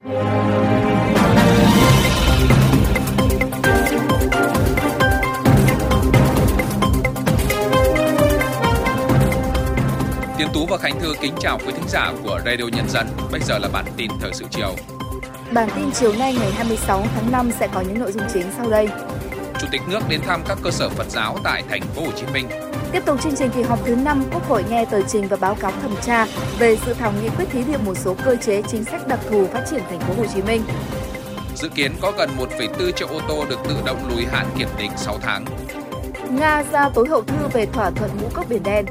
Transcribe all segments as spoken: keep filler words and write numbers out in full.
Tiến Tú và Khánh Thư kính chào quý thính giả của Radio Nhân dân. Bây giờ là bản tin thời sự chiều. Bản tin chiều nay ngày hai mươi sáu tháng năm sẽ có những nội dung chính sau đây. Chủ tịch nước đến thăm các cơ sở Phật giáo tại thành phố Hồ Chí Minh. Tiếp tục chương trình kỳ họp thứ năm, Quốc hội nghe tờ trình và báo cáo thẩm tra về dự thảo nghị quyết thí điểm một số cơ chế chính sách đặc thù phát triển thành phố Hồ Chí Minh. Dự kiến có gần một phẩy bốn triệu ô tô được tự động lùi hạn kiểm định sáu tháng. Nga ra tối hậu thư về thỏa thuận ngũ cốc Biển Đen.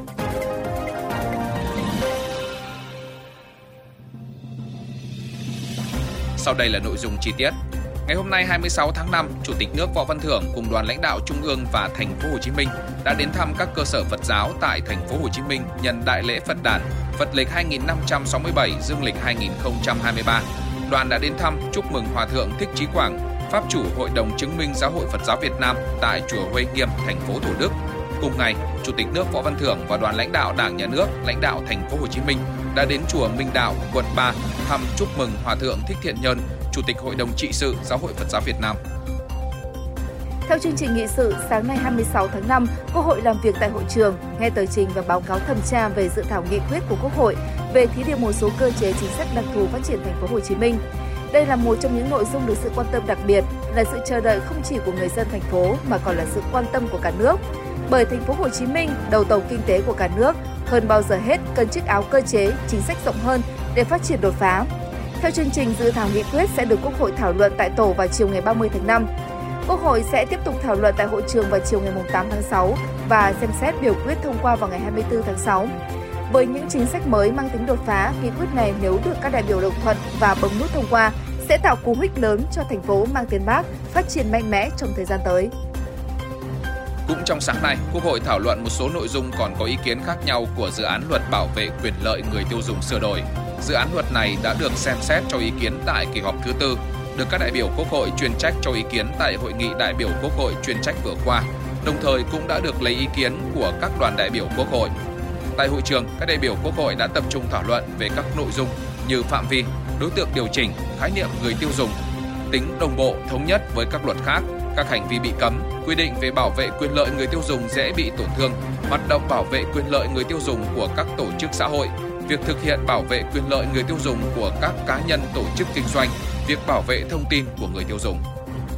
Sau đây là nội dung chi tiết. Ngày hôm nay hai mươi sáu tháng năm, Chủ tịch nước Võ Văn Thưởng cùng đoàn lãnh đạo Trung ương và thành phố Hồ Chí Minh đã đến thăm các cơ sở Phật giáo tại thành phố Hồ Chí Minh nhân đại lễ Phật đản Phật lịch hai nghìn năm trăm sáu mươi bảy, Dương lịch hai nghìn không trăm hai mươi ba. Đoàn đã đến thăm chúc mừng Hòa thượng Thích Chí Quảng, Pháp chủ Hội đồng chứng minh Giáo hội Phật giáo Việt Nam tại chùa Huệ Nghiêm, thành phố Thủ Đức. Cùng ngày, Chủ tịch nước Võ Văn Thưởng và đoàn lãnh đạo Đảng, Nhà nước, lãnh đạo thành phố Hồ Chí Minh đã đến chùa Minh Đạo, quận ba thăm chúc mừng Hòa thượng Thích Thiện Nhân, Chủ tịch Hội đồng trị sự Giáo hội Phật giáo Việt Nam. Theo chương trình nghị sự, sáng nay hai mươi sáu tháng năm, Quốc hội làm việc tại hội trường, nghe tờ trình và báo cáo thẩm tra về dự thảo nghị quyết của Quốc hội về thí điểm một số cơ chế chính sách đặc thù phát triển thành phố Hồ Chí Minh. Đây là một trong những nội dung được sự quan tâm đặc biệt, là sự chờ đợi không chỉ của người dân thành phố mà còn là sự quan tâm của cả nước. Bởi thành phố Hồ Chí Minh, đầu tàu kinh tế của cả nước, hơn bao giờ hết cần chiếc áo cơ chế, chính sách rộng hơn để phát triển đột phá. Theo chương trình, dự thảo nghị quyết sẽ được Quốc hội thảo luận tại tổ vào chiều ngày ba mươi tháng năm. Quốc hội sẽ tiếp tục thảo luận tại hội trường vào chiều ngày tám tháng sáu và xem xét biểu quyết thông qua vào ngày hai mươi tư tháng sáu. Với những chính sách mới mang tính đột phá, nghị quyết này nếu được các đại biểu đồng thuận và bấm nút thông qua sẽ tạo cú hích lớn cho thành phố mang tên Bác phát triển mạnh mẽ trong thời gian tới. Cũng trong sáng nay, Quốc hội thảo luận một số nội dung còn có ý kiến khác nhau của dự án luật bảo vệ quyền lợi người tiêu dùng sửa đổi. Dự án luật này đã được xem xét cho ý kiến tại kỳ họp thứ tư, được các đại biểu Quốc hội chuyên trách cho ý kiến tại Hội nghị đại biểu Quốc hội chuyên trách vừa qua, đồng thời cũng đã được lấy ý kiến của các đoàn đại biểu Quốc hội. Tại hội trường, các đại biểu Quốc hội đã tập trung thảo luận về các nội dung như phạm vi, đối tượng điều chỉnh, khái niệm người tiêu dùng, tính đồng bộ, thống nhất với các luật khác, các hành vi bị cấm, quy định về bảo vệ quyền lợi người tiêu dùng dễ bị tổn thương, hoạt động bảo vệ quyền lợi người tiêu dùng của các tổ chức xã hội, việc thực hiện bảo vệ quyền lợi người tiêu dùng của các cá nhân tổ chức kinh doanh, việc bảo vệ thông tin của người tiêu dùng.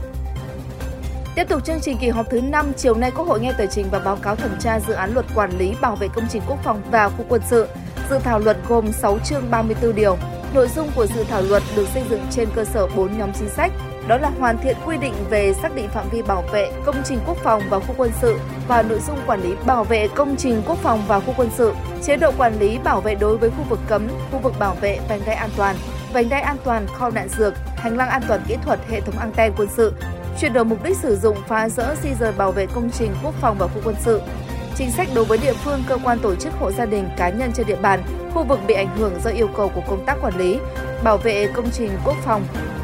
Tiếp tục chương trình kỳ họp thứ năm, chiều nay Quốc hội nghe tờ trình và báo cáo thẩm tra dự án luật quản lý bảo vệ công trình quốc phòng và khu quân sự. Dự thảo luật gồm sáu chương ba mươi tư điều. Nội dung của dự thảo luật được xây dựng trên cơ sở bốn nhóm chính sách, đó là hoàn thiện quy định về xác định phạm vi bảo vệ công trình quốc phòng và khu quân sự và nội dung quản lý bảo vệ công trình quốc phòng và khu quân sự, chế độ quản lý bảo vệ đối với khu vực cấm, khu vực bảo vệ vành đai an toàn, vành đai an toàn kho đạn dược, hành lang an toàn kỹ thuật, hệ thống anten quân sự, chuyển đổi mục đích sử dụng, phá dỡ, di rời bảo vệ công trình quốc phòng và khu quân sự, chính sách đối với địa phương, cơ quan, tổ chức, hộ gia đình, cá nhân trên địa bàn, khu vực bị ảnh hưởng do yêu cầu của công tác quản lý, bảo vệ công trình quốc phòng.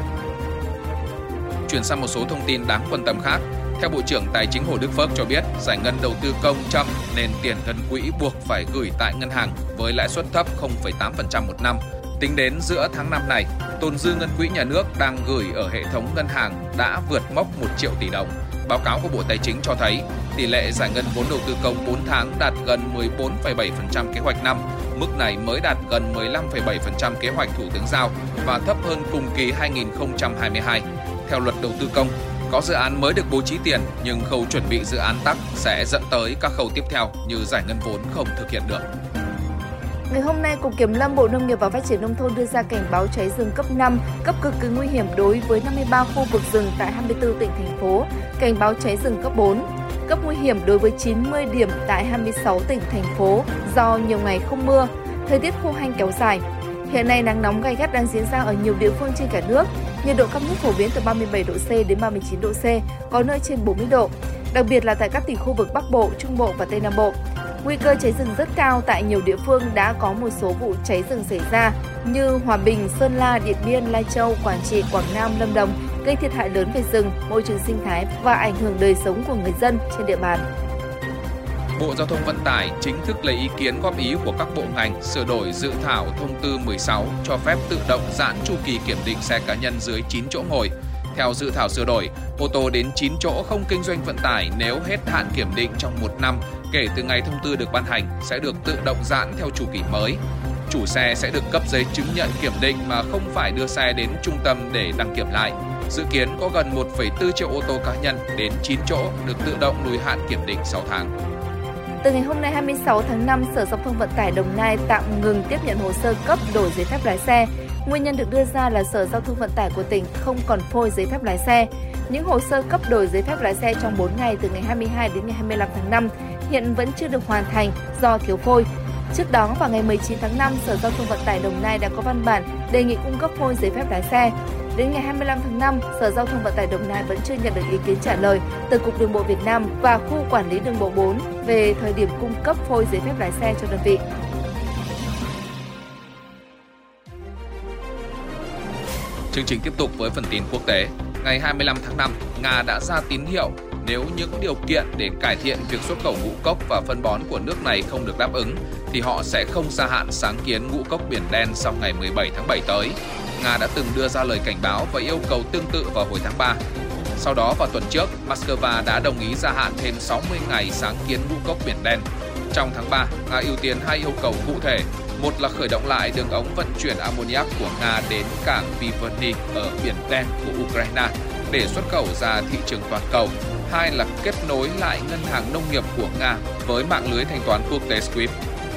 Chuyển sang một số thông tin đáng quan tâm khác. Theo Bộ trưởng Tài chính Hồ Đức Phước cho biết, giải ngân đầu tư công chậm nên tiền thân quỹ buộc phải gửi tại ngân hàng với lãi suất thấp không phẩy tám phần trăm một năm. Tính đến giữa tháng năm này, tồn dư ngân quỹ nhà nước đang gửi ở hệ thống ngân hàng đã vượt mốc một triệu tỷ đồng. Báo cáo của Bộ Tài chính cho thấy, tỷ lệ giải ngân vốn đầu tư công bốn tháng đạt gần mười bốn phẩy bảy phần trăm kế hoạch năm, mức này mới đạt gần mười lăm phẩy bảy phần trăm kế hoạch Thủ tướng giao và thấp hơn cùng kỳ hai nghìn không trăm hai mươi hai. Theo luật đầu tư công, có dự án mới được bố trí tiền nhưng khâu chuẩn bị dự án tắc sẽ dẫn tới các khâu tiếp theo như giải ngân vốn không thực hiện được. Ngày hôm nay, Cục Kiểm lâm Bộ Nông nghiệp và Phát triển Nông thôn đưa ra cảnh báo cháy rừng cấp năm, cấp cực kỳ nguy hiểm đối với năm mươi ba khu vực rừng tại hai mươi tư tỉnh, thành phố, cảnh báo cháy rừng cấp bốn, cấp nguy hiểm đối với chín mươi điểm tại hai mươi sáu tỉnh, thành phố do nhiều ngày không mưa, thời tiết khô hanh kéo dài. Hiện nay, nắng nóng gay gắt đang diễn ra ở nhiều địa phương trên cả nước, nhiệt độ cao nhất phổ biến từ ba mươi bảy độ C đến ba mươi chín độ C, có nơi trên bốn mươi độ, đặc biệt là tại các tỉnh khu vực Bắc Bộ, Trung Bộ và Tây Nam Bộ. Nguy cơ cháy rừng rất cao tại nhiều địa phương, đã có một số vụ cháy rừng xảy ra như Hòa Bình, Sơn La, Điện Biên, Lai Châu, Quảng Trị, Quảng Nam, Lâm Đồng, gây thiệt hại lớn về rừng, môi trường sinh thái và ảnh hưởng đời sống của người dân trên địa bàn. Bộ Giao thông Vận tải chính thức lấy ý kiến góp ý của các bộ ngành sửa đổi dự thảo thông tư mười sáu cho phép tự động giãn chu kỳ kiểm định xe cá nhân dưới chín chỗ ngồi. Theo dự thảo sửa đổi, ô tô đến chín chỗ không kinh doanh vận tải nếu hết hạn kiểm định trong một năm kể từ ngày thông tư được ban hành sẽ được tự động giãn theo chu kỳ mới. Chủ xe sẽ được cấp giấy chứng nhận kiểm định mà không phải đưa xe đến trung tâm để đăng kiểm lại. Dự kiến có gần một phẩy bốn triệu ô tô cá nhân đến chín chỗ được tự động lùi hạn kiểm định sáu tháng. Từ ngày hôm nay hai mươi sáu tháng năm, Sở Giao thông Vận tải Đồng Nai tạm ngừng tiếp nhận hồ sơ cấp đổi giấy phép lái xe. Nguyên nhân được đưa ra là Sở Giao thông Vận tải của tỉnh không còn phôi giấy phép lái xe. Những hồ sơ cấp đổi giấy phép lái xe trong bốn ngày từ ngày hai mươi hai đến ngày hai mươi lăm tháng năm hiện vẫn chưa được hoàn thành do thiếu phôi. Trước đó, vào ngày mười chín tháng năm, Sở Giao thông Vận tải Đồng Nai đã có văn bản đề nghị cung cấp phôi giấy phép lái xe. Đến ngày hai mươi lăm tháng năm, Sở Giao thông Vận tải Đồng Nai vẫn chưa nhận được ý kiến trả lời từ Cục Đường bộ Việt Nam và Khu Quản lý Đường bộ bốn về thời điểm cung cấp phôi giấy phép lái xe cho đơn vị. Chương trình tiếp tục với phần tin quốc tế. Ngày hai mươi lăm tháng năm, Nga đã ra tín hiệu nếu những điều kiện để cải thiện việc xuất khẩu ngũ cốc và phân bón của nước này không được đáp ứng, thì họ sẽ không gia hạn sáng kiến ngũ cốc Biển Đen sau ngày mười bảy tháng bảy tới. Nga đã từng đưa ra lời cảnh báo và yêu cầu tương tự vào hồi tháng ba. Sau đó vào tuần trước, Moscow đã đồng ý gia hạn thêm sáu mươi ngày sáng kiến ngũ cốc Biển Đen. Trong tháng ba, Nga ưu tiên hai yêu cầu cụ thể. Một là khởi động lại đường ống vận chuyển ammoniac của Nga đến cảng Vyborny ở Biển Đen của Ukraine để xuất khẩu ra thị trường toàn cầu. Hai là kết nối lại ngân hàng nông nghiệp của Nga với mạng lưới thanh toán quốc tế SWIFT.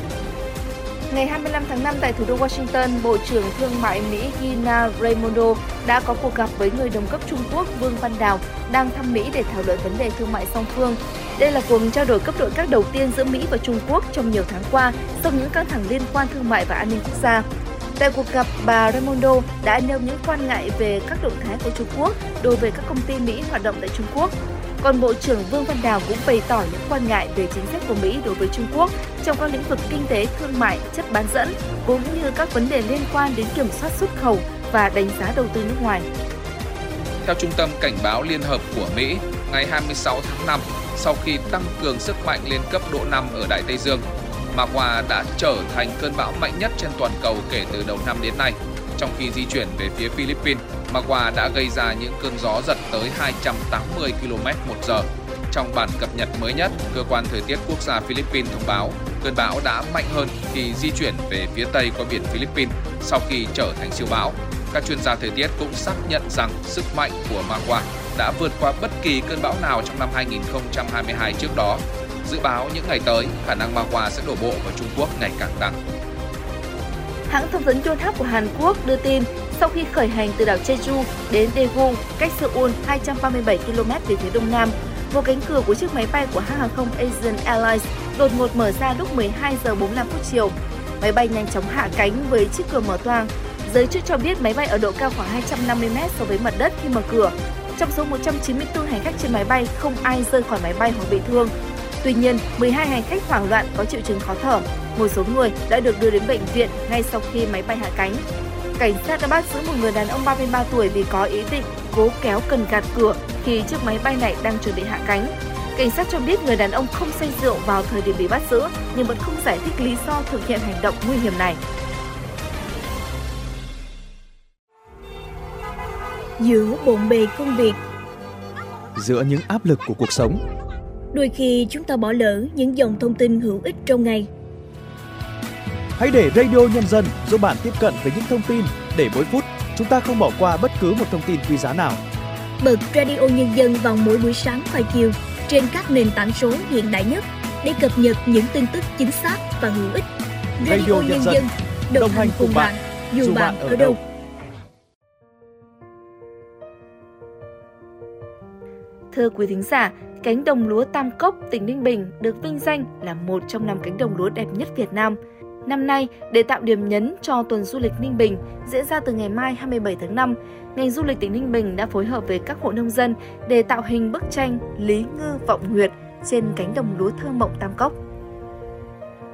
Ngày hai mươi lăm tháng năm tại thủ đô Washington, Bộ trưởng Thương mại Mỹ Gina Raimondo đã có cuộc gặp với người đồng cấp Trung Quốc Vương Văn Đào đang thăm Mỹ để thảo luận vấn đề thương mại song phương. Đây là cuộc trao đổi cấp độ các đầu tiên giữa Mỹ và Trung Quốc trong nhiều tháng qua sau những căng thẳng liên quan thương mại và an ninh quốc gia. Tại cuộc gặp, bà Raimondo đã nêu những quan ngại về các động thái của Trung Quốc đối với các công ty Mỹ hoạt động tại Trung Quốc. Còn Bộ trưởng Vương Văn Đào cũng bày tỏ những quan ngại về chính sách của Mỹ đối với Trung Quốc trong các lĩnh vực kinh tế, thương mại, chất bán dẫn, cũng như các vấn đề liên quan đến kiểm soát xuất khẩu và đánh giá đầu tư nước ngoài. Theo Trung tâm Cảnh báo Liên hợp của Mỹ, ngày hai mươi sáu tháng năm, sau khi tăng cường sức mạnh lên cấp độ năm ở Đại Tây Dương, Magua đã trở thành cơn bão mạnh nhất trên toàn cầu kể từ đầu năm đến nay. Trong khi di chuyển về phía Philippines, Magua đã gây ra những cơn gió giật tới hai trăm tám mươi ki lô mét một giờ. Trong bản cập nhật mới nhất, cơ quan thời tiết quốc gia Philippines thông báo cơn bão đã mạnh hơn khi di chuyển về phía tây qua biển Philippines sau khi trở thành siêu bão. Các chuyên gia thời tiết cũng xác nhận rằng sức mạnh của Magua đã vượt qua bất kỳ cơn bão nào trong năm hai nghìn không trăm hai mươi hai trước đó. Dự báo những ngày tới, khả năng Magua sẽ đổ bộ vào Trung Quốc ngày càng tăng. Hãng thông tấn Yonhap của Hàn Quốc đưa tin, sau khi khởi hành từ đảo Jeju đến Daegu, cách Seoul hai trăm ba mươi bảy ki lô mét về phía đông nam, một cánh cửa của chiếc máy bay của hãng hàng không Asian Airlines đột ngột mở ra lúc mười hai giờ bốn mươi lăm phút chiều. Máy bay nhanh chóng hạ cánh với chiếc cửa mở toang. Giới chức cho biết máy bay ở độ cao khoảng hai trăm năm mươi mét so với mặt đất khi mở cửa. Trong số một trăm chín mươi tư hành khách trên máy bay, không ai rơi khỏi máy bay hoặc bị thương. Tuy nhiên, mười hai hành khách hoảng loạn có triệu chứng khó thở. Một số người đã được đưa đến bệnh viện ngay sau khi máy bay hạ cánh. Cảnh sát đã bắt giữ một người đàn ông ba mươi ba tuổi vì có ý định cố kéo cần gạt cửa khi chiếc máy bay này đang chuẩn bị hạ cánh. Cảnh sát cho biết người đàn ông không say rượu vào thời điểm bị bắt giữ, nhưng vẫn không giải thích lý do thực hiện hành động nguy hiểm này. Giữa bộn bề công việc, giữa những áp lực của cuộc sống, đôi khi chúng ta bỏ lỡ những dòng thông tin hữu ích trong ngày. Hãy để Radio Nhân dân giúp bạn tiếp cận với những thông tin để mỗi phút chúng ta không bỏ qua bất cứ một thông tin quý giá nào. Bật Radio Nhân dân vào mỗi buổi sáng và chiều trên các nền tảng số hiện đại nhất để cập nhật những tin tức chính xác và hữu ích. Radio, Radio Nhân dân đồng, đồng hành cùng bạn, bạn dù bạn ở đâu. Thưa quý thính giả, cánh đồng lúa Tam Cốc, tỉnh Ninh Bình được vinh danh là một trong năm cánh đồng lúa đẹp nhất Việt Nam. Năm nay, để tạo điểm nhấn cho tuần du lịch Ninh Bình diễn ra từ ngày mai hai mươi bảy tháng năm, ngành du lịch tỉnh Ninh Bình đã phối hợp với các hộ nông dân để tạo hình bức tranh Lý Ngư Vọng Nguyệt trên cánh đồng lúa thơ mộng Tam Cốc.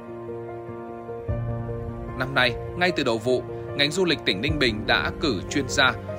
Năm nay, ngay từ đầu vụ, ngành du lịch tỉnh Ninh Bình đã cử chuyên gia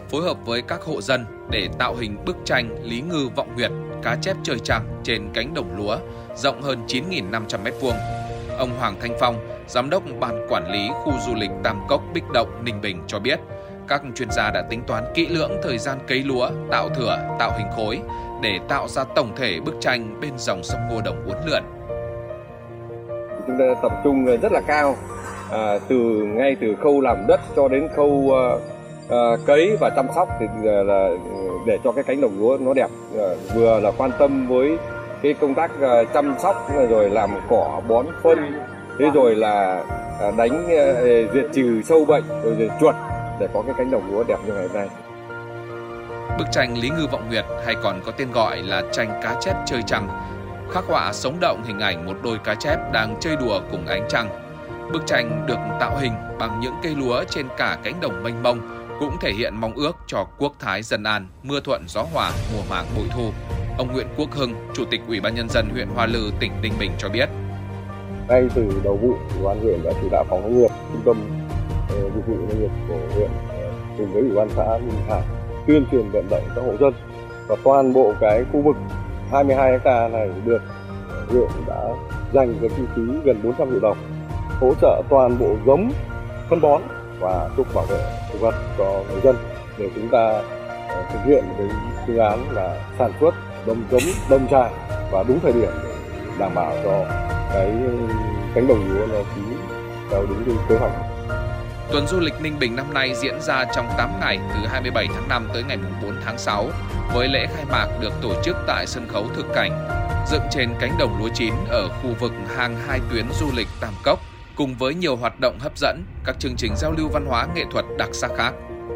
phối hợp với các hộ dân để tạo hình bức tranh Lý Ngư Vọng Nguyệt, cá chép trời trăng trên cánh đồng lúa rộng hơn chín nghìn năm trăm mét vuông. Ông Hoàng Thanh Phong, Giám đốc Ban Quản lý Khu Du lịch Tam Cốc Bích Động, Ninh Bình cho biết, các chuyên gia đã tính toán kỹ lưỡng thời gian cấy lúa, tạo thửa, tạo hình khối để tạo ra tổng thể bức tranh bên dòng sông Ngô Đồng uốn lượn. Chúng ta tập trung rất là cao, à, từ ngay từ khâu làm đất cho đến khâu uh, uh, cấy và chăm sóc thì uh, là để cho cái cánh đồng lúa nó đẹp, uh, vừa là quan tâm với cái công tác uh, chăm sóc rồi làm cỏ bón phân, thế rồi là uh, đánh uh, diệt trừ sâu bệnh rồi, rồi chuột để có cái cánh đồng lúa đẹp như ngày hôm nay. Bức tranh Lý Ngư Vọng Nguyệt hay còn có tên gọi là tranh cá chép chơi trăng, khắc họa sống động hình ảnh một đôi cá chép đang chơi đùa cùng ánh trăng. Bức tranh được tạo hình bằng những cây lúa trên cả cánh đồng mênh mông, cũng thể hiện mong ước cho quốc thái dân an, mưa thuận gió hòa, mùa màng bội thu. Ông Nguyễn Quốc Hưng, Chủ tịch Ủy ban Nhân dân huyện Hoa Lư, tỉnh Ninh Bình cho biết. Ngay từ đầu vụ, Ủy ban huyện đã chỉ đạo phòng nông nghiệp, trung tâm dịch vụ nông nghiệp của huyện cùng với Ủy ban xã Ninh Hải tuyên truyền vận động các hộ dân, và toàn bộ cái khu vực hai mươi hai ha này được huyện đã dành cái kinh phí gần bốn trăm triệu đồng hỗ trợ toàn bộ giống, phân bón và thuốc bảo vệ thực vật cho người dân để chúng ta thực hiện cái phương án là sản xuất đồng giống đồng trài và đúng thời điểm để đảm bảo cho cái cánh đồng lúa nó chín theo đúng cái kế hoạch. Tuần du lịch Ninh Bình năm nay diễn ra trong tám ngày từ hai mươi bảy tháng năm tới ngày bốn tháng sáu, với lễ khai mạc được tổ chức tại sân khấu thực cảnh, dựng trên cánh đồng lúa chín ở khu vực hang hai tuyến du lịch Tam Cốc, cùng với nhiều hoạt động hấp dẫn, các chương trình giao lưu văn hóa nghệ thuật đặc sắc khác.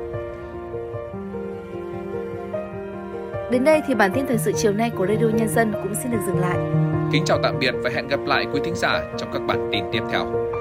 Đến đây thì bản tin thời sự chiều nay của Radio Nhân dân cũng xin được dừng lại. Kính chào tạm biệt và hẹn gặp lại quý thính giả trong các bản tin tiếp theo.